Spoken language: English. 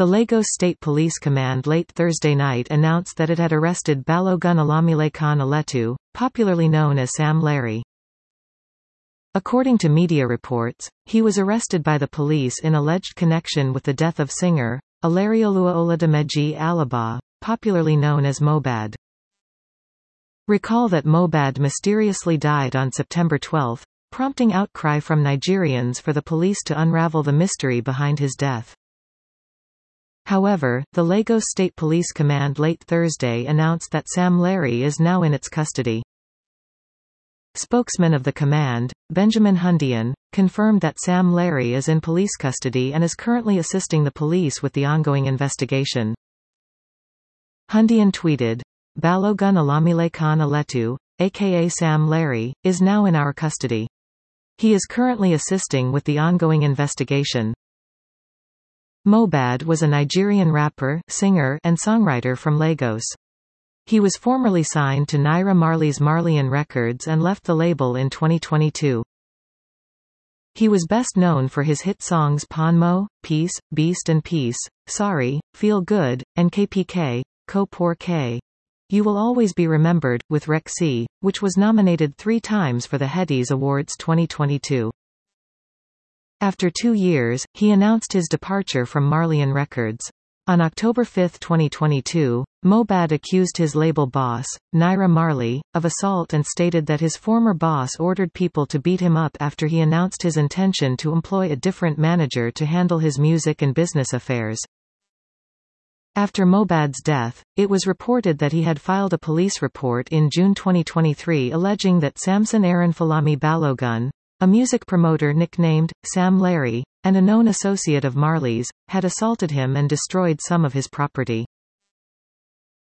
The Lagos State Police Command late Thursday night announced that it had arrested Balogun Olamilekan Aletu, popularly known as Sam Larry. According to media reports, he was arrested by the police in alleged connection with the death of singer, Ilarioluwa Oladimeji Alaba, popularly known as Mohbad. Recall that Mohbad mysteriously died on September 12, prompting outcry from Nigerians for the police to unravel the mystery behind his death. However, the Lagos State Police Command late Thursday announced that Sam Larry is now in its custody. Spokesman of the command, Benjamin Hundian, confirmed that Sam Larry is in police custody and is currently assisting the police with the ongoing investigation. Hundian tweeted, "Balogun Olamilekan Aletu, aka Sam Larry, is now in our custody. He is currently assisting with the ongoing investigation." Mohbad was a Nigerian rapper, singer, and songwriter from Lagos. He was formerly signed to Naira Marley's Marleyan Records and left the label in 2022. He was best known for his hit songs Ponmo, Peace, Beast and Peace, Sorry, Feel Good, and KPK, Ko Por K. You Will Always Be Remembered, with Rexy, which was nominated 3 times for the Headies Awards 2022. After 2 years, he announced his departure from Marleyan Records. On October 5, 2022, Mohbad accused his label boss, Naira Marley, of assault and stated that his former boss ordered people to beat him up after he announced his intention to employ a different manager to handle his music and business affairs. After Mohbad's death, it was reported that he had filed a police report in June 2023 alleging that Samson Aaron Falami Balogun, a music promoter nicknamed Sam Larry, and a known associate of Marley's, had assaulted him and destroyed some of his property.